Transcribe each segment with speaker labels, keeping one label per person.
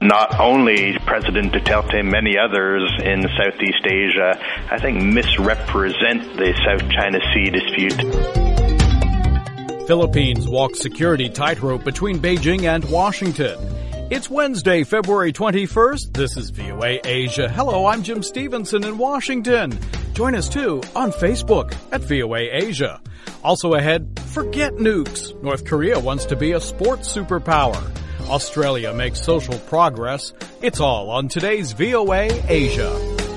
Speaker 1: Not only President Duterte, many others in Southeast Asia, I think, misrepresent the South China Sea dispute.
Speaker 2: Philippines walks security tightrope between Beijing and Washington. It's Wednesday, February 21st. This is VOA Asia. Hello, I'm Jim Stevenson in Washington. Join us, too, on Facebook at VOA Asia. Also ahead, forget nukes. North Korea wants to be a sports superpower. Australia makes social progress. It's all on today's VOA Asia.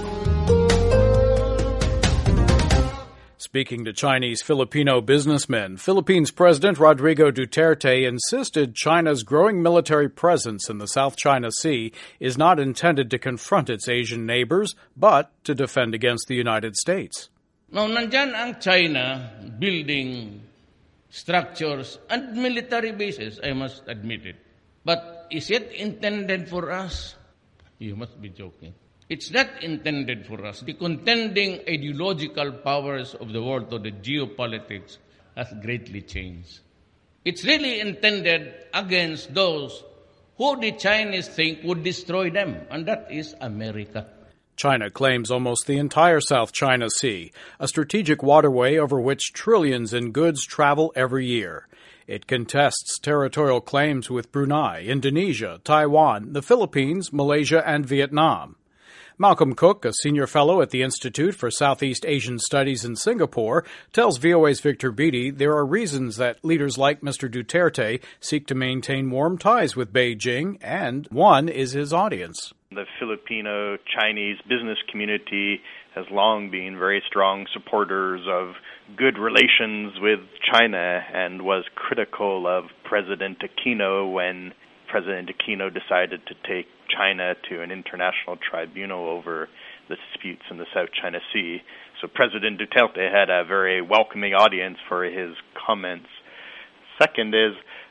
Speaker 2: Speaking to Chinese-Filipino businessmen, Philippines President Rodrigo Duterte insisted China's growing military presence in the South China Sea is not intended to confront its Asian neighbors, but to defend against the United States.
Speaker 3: Now, nandyan ang China building structures and military bases, I must admit it. But is it intended for us? You must be joking. It's not intended for us. The contending ideological powers of the world, or the geopolitics, has greatly changed. It's really intended against those who the Chinese think would destroy them, and that is America.
Speaker 2: China claims almost the entire South China Sea, a strategic waterway over which trillions in goods travel every year. It contests territorial claims with Brunei, Indonesia, Taiwan, the Philippines, Malaysia, and Vietnam. Malcolm Cook, a senior fellow at the Institute for Southeast Asian Studies in Singapore, tells VOA's Victor Beattie there are reasons that leaders like Mr. Duterte seek to maintain warm ties with Beijing, and one is his audience.
Speaker 1: The Filipino-Chinese business community has long been very strong supporters of good relations with China and was critical of President Aquino when President Aquino decided to take China to an international tribunal over the disputes in the South China Sea. So President Duterte had a very welcoming audience for his comments. Second is,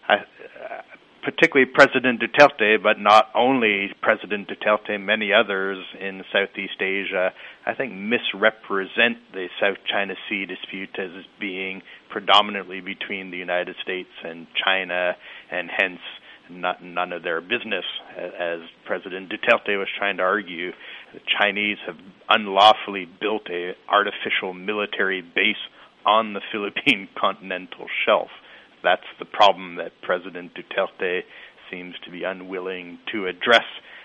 Speaker 1: particularly President Duterte, but not only President Duterte, many others in Southeast Asia, I think misrepresent the South China Sea dispute as being predominantly between the United States and China, and hence none of their business. As President Duterte was trying to argue, the Chinese have unlawfully built an artificial military base on the Philippine continental shelf. That's the problem that President Duterte seems to be unwilling to address.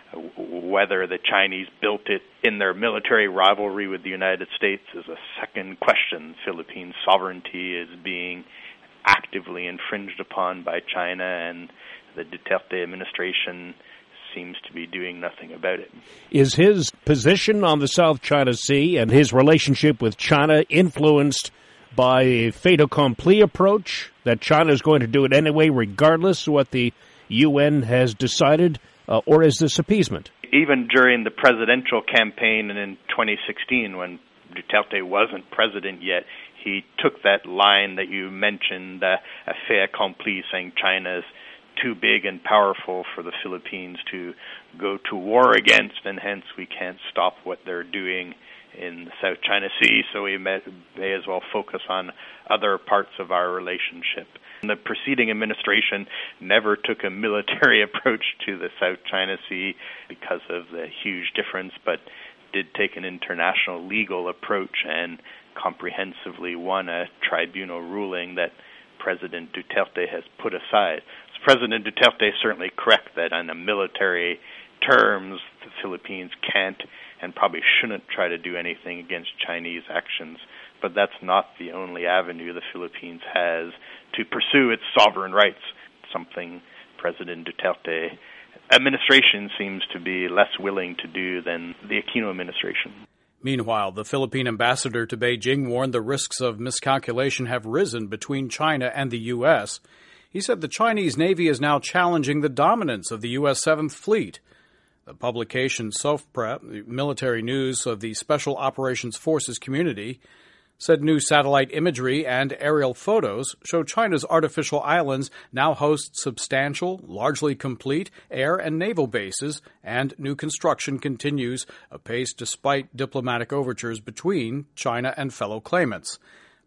Speaker 1: Whether the Chinese built it in their military rivalry with the United States is a second question. Philippine sovereignty is being actively infringed upon by China, and the Duterte administration seems to be doing nothing about it.
Speaker 4: Is his position on the South China Sea and his relationship with China influenced by a fait accompli approach, that China is going to do it anyway regardless of what the UN has decided, or is this appeasement?
Speaker 1: Even during the presidential campaign and in 2016, when Duterte wasn't president yet, he took that line that you mentioned, a fait accompli, saying China's too big and powerful for the Philippines to go to war against, and hence we can't stop what they're doing in the South China Sea, so we may as well focus on other parts of our relationship. The preceding administration never took a military approach to the South China Sea because of the huge difference, but did take an international legal approach and comprehensively won a tribunal ruling that President Duterte has put aside. So President Duterte is certainly correct that on a military terms, the Philippines can't and probably shouldn't try to do anything against Chinese actions. But that's not the only avenue the Philippines has to pursue its sovereign rights, something President Duterte administration seems to be less willing to do than the Aquino administration.
Speaker 2: Meanwhile, the Philippine ambassador to Beijing warned the risks of miscalculation have risen between China and the U.S. He said the Chinese Navy is now challenging the dominance of the U.S. 7th Fleet. The publication SOFPREP, military news of the Special Operations Forces community, said new satellite imagery and aerial photos show China's artificial islands now host substantial, largely complete air and naval bases, and new construction continues apace despite diplomatic overtures between China and fellow claimants.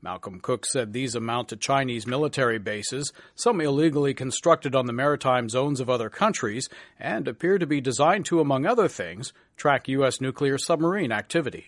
Speaker 2: Malcolm Cook said these amount to Chinese military bases, some illegally constructed on the maritime zones of other countries, and appear to be designed to, among other things, track U.S. nuclear submarine activity.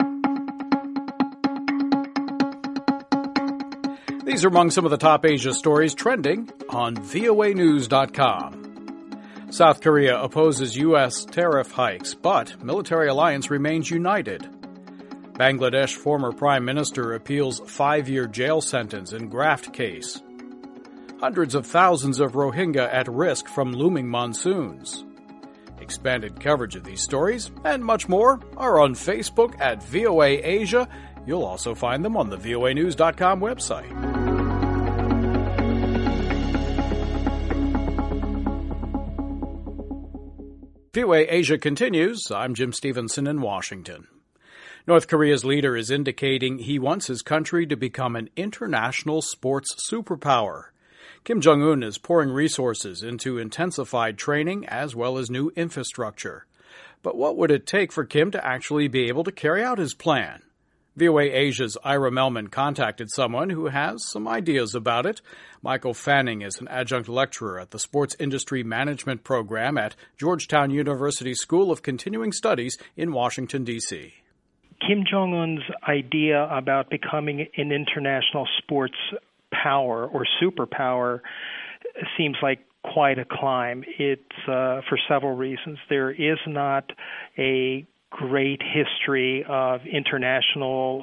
Speaker 2: These are among some of the top Asia stories trending on voanews.com. South Korea opposes U.S. tariff hikes, but military alliance remains united. Bangladesh former Prime Minister appeals 5-year jail sentence in graft case. Hundreds of thousands of Rohingya at risk from looming monsoons. Expanded coverage of these stories and much more are on Facebook at VOA Asia. You'll also find them on the voanews.com website. VOA Asia continues. I'm Jim Stevenson in Washington. North Korea's leader is indicating he wants his country to become an international sports superpower. Kim Jong-un is pouring resources into intensified training as well as new infrastructure. But what would it take for Kim to actually be able to carry out his plan? VOA Asia's Ira Melman contacted someone who has some ideas about it. Michael Fanning is an adjunct lecturer at the Sports Industry Management Program at Georgetown University School of Continuing Studies in Washington, D.C.
Speaker 5: Kim Jong-un's idea about becoming an international sports power or superpower seems like quite a climb. It's for several reasons. There is not a great history of international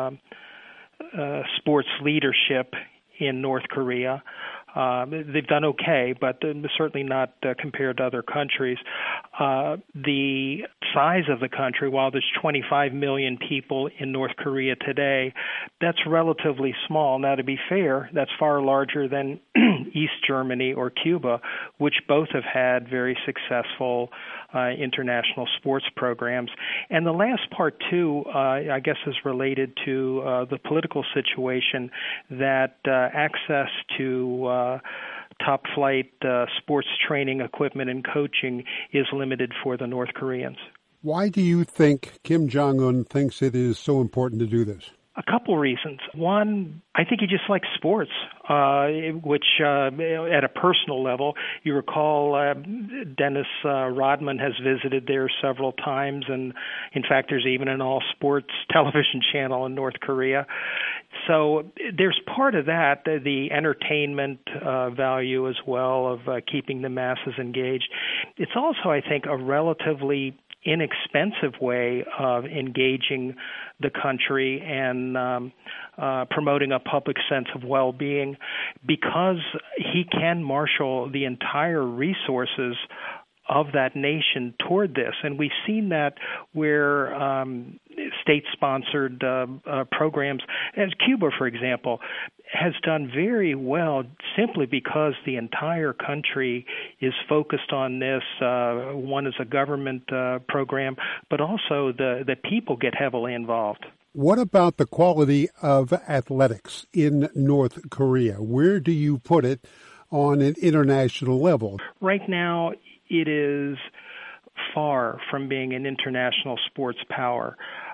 Speaker 5: sports leadership in North Korea. They've done okay, but certainly not compared to other countries. The size of the country, while there's 25 million people in North Korea today, that's relatively small. Now, to be fair, that's far larger than East Germany or Cuba, which both have had very successful international sports programs. And the last part, too, I guess is related to the political situation, that access to top-flight sports training equipment and coaching is limited for the North Koreans.
Speaker 6: Why do you think Kim Jong-un thinks it is so important to do this?
Speaker 5: A couple reasons. One, I think he just likes sports, which at a personal level, you recall Dennis Rodman has visited there several times, and in fact there's even an all-sports television channel in North Korea. So there's part of that, the entertainment value as well of keeping the masses engaged. It's also, I think, a relatively inexpensive way of engaging the country and promoting a public sense of well-being, because he can marshal the entire resources of that nation toward this. And we've seen that where state-sponsored programs, as Cuba, for example, has done very well simply because the entire country is focused on this. One is a government program, but also the people get heavily involved.
Speaker 6: What about the quality of athletics in North Korea? Where do you put it on an international level?
Speaker 5: Right now, it is far from being an international sports power.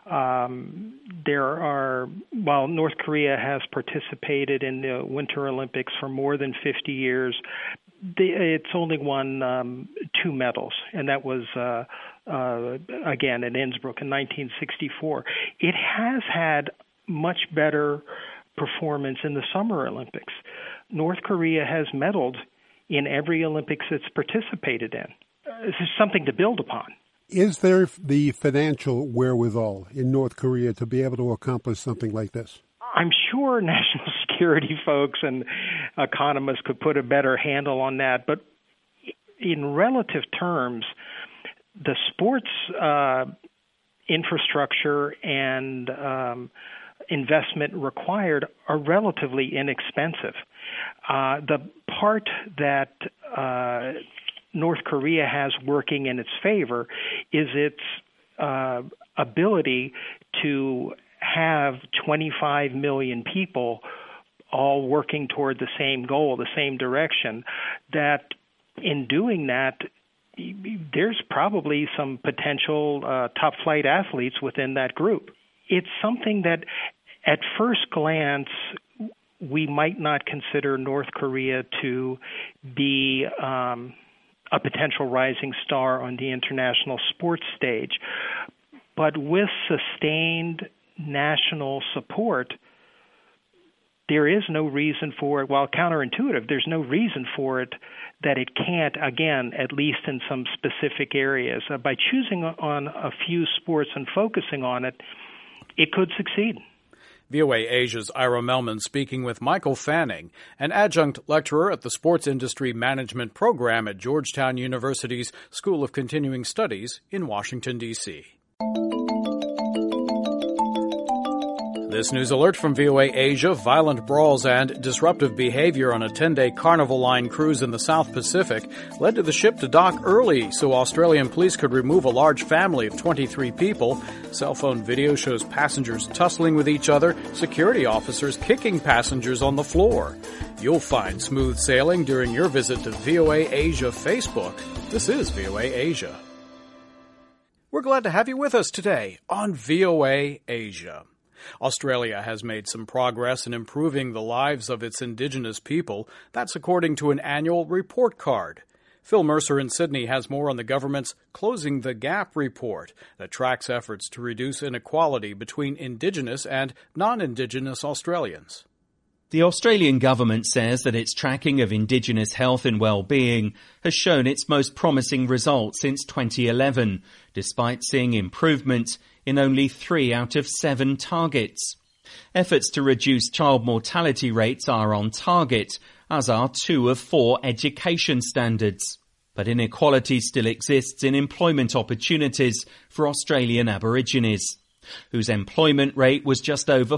Speaker 5: While North Korea has participated in the Winter Olympics for more than 50 years, it's only won 2 medals, and that was, again, in Innsbruck in 1964. It has had much better performance in the Summer Olympics. North Korea has medaled in every Olympics it's participated in. This is something to build upon.
Speaker 6: Is there the financial wherewithal in North Korea to be able to accomplish something like this?
Speaker 5: I'm sure national security folks and economists could put a better handle on that. But in relative terms, the sports infrastructure and investment required are relatively inexpensive. The part that North Korea has working in its favor is its ability to have 25 million people all working toward the same goal, the same direction, that in doing that, there's probably some potential top-flight athletes within that group. It's something that At first glance, we might not consider North Korea to be a potential rising star on the international sports stage. But with sustained national support, there is no reason for it, while counterintuitive, there's no reason for it that it can't, again, at least in some specific areas. By choosing on a few sports and focusing on it, it could succeed.
Speaker 2: VOA Asia's Ira Melman speaking with Michael Fanning, an adjunct lecturer at the Sports Industry Management Program at Georgetown University's School of Continuing Studies in Washington, D.C. This news alert from VOA Asia: violent brawls and disruptive behavior on a 10-day Carnival Line cruise in the South Pacific led to the ship to dock early so Australian police could remove a large family of 23 people. Cell phone video shows passengers tussling with each other, security officers kicking passengers on the floor. You'll find smooth sailing during your visit to VOA Asia Facebook. This is VOA Asia. We're glad to have you with us today on VOA Asia. Australia has made some progress in improving the lives of its Indigenous people. That's according to an annual report card. Phil Mercer in Sydney has more on the government's Closing the Gap report that tracks efforts to reduce inequality between Indigenous and non-Indigenous Australians.
Speaker 7: The Australian government says that its tracking of Indigenous health and well-being has shown its most promising results since 2011, despite seeing improvement in only 3 out of 7 targets. Efforts to reduce child mortality rates are on target, as are 2 of 4 education standards. But inequality still exists in employment opportunities for Australian Aborigines, whose employment rate was just over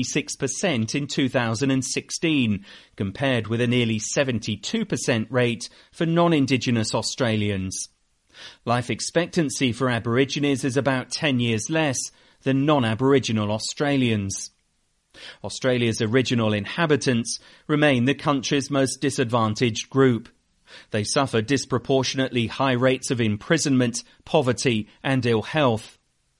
Speaker 7: 46% in 2016, compared with a nearly 72% rate for non-Indigenous Australians. Life expectancy for Aborigines is about 10 years less than non-Aboriginal Australians. Australia's original inhabitants remain the country's most disadvantaged group. They suffer disproportionately high rates of imprisonment, poverty and ill health.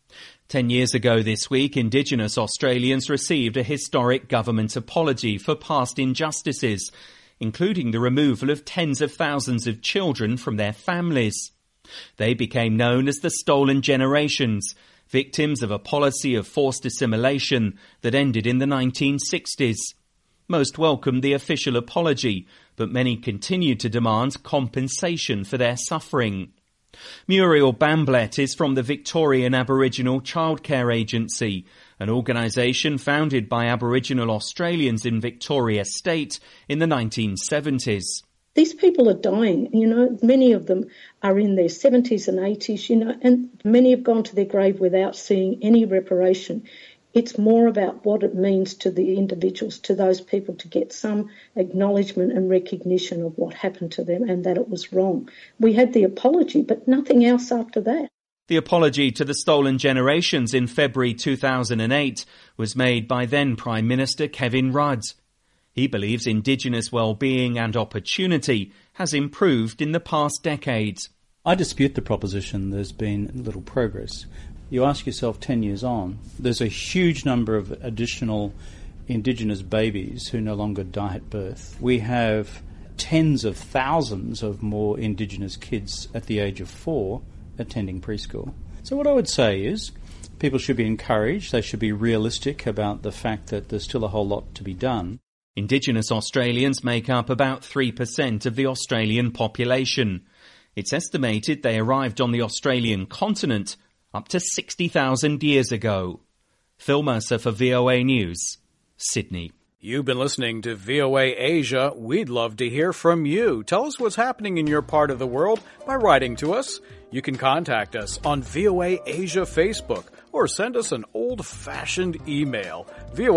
Speaker 7: 10 years ago this week, Indigenous Australians received a historic government apology for past injustices, including the removal of tens of thousands of children from their families. They became known as the Stolen Generations, victims of a policy of forced assimilation that ended in the 1960s. Most welcomed the official apology, but many continued to demand compensation for their suffering. Muriel Bamblett is from the Victorian Aboriginal Childcare Agency, an organisation founded by Aboriginal Australians in Victoria State in the 1970s.
Speaker 8: These people are dying, many of them are in their 70s and 80s, and many have gone to their grave without seeing any reparation. It's more about what it means to the individuals, to those people, to get some acknowledgement and recognition of what happened to them and that it was wrong. We had the apology, but nothing else after that.
Speaker 7: The apology to the Stolen Generations in February 2008 was made by then Prime Minister Kevin Rudd. He believes Indigenous well-being and opportunity has improved in the past decades.
Speaker 9: I dispute the proposition there's been little progress. You ask yourself 10 years on, there's a huge number of additional Indigenous babies who no longer die at birth. We have tens of thousands of more Indigenous kids at the age of 4 attending preschool. So what I would say is people should be encouraged, they should be realistic about the fact that there's still a whole lot to be done.
Speaker 7: Indigenous Australians make up about 3% of the Australian population. It's estimated they arrived on the Australian continent up to 60,000 years ago. Phil Mercer for VOA News, Sydney.
Speaker 2: You've been listening to VOA Asia. We'd love to hear from you. Tell us what's happening in your part of the world by writing to us. You can contact us on VOA Asia Facebook or send us an old-fashioned email,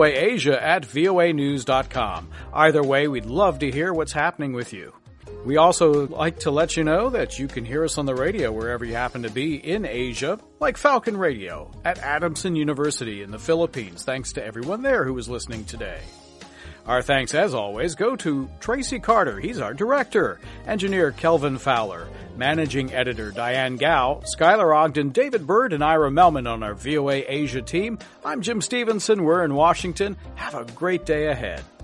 Speaker 2: voaasia@voanews.com. Either way, we'd love to hear what's happening with you. We also like to let you know that you can hear us on the radio wherever you happen to be in Asia, like Falcon Radio at Adamson University in the Philippines. Thanks to everyone there who is listening today. Our thanks, as always, go to Tracy Carter. He's our director. Engineer Kelvin Fowler. Managing editor Diane Gao. Skylar Ogden, David Bird, and Ira Melman on our VOA Asia team. I'm Jim Stevenson. We're in Washington. Have a great day ahead.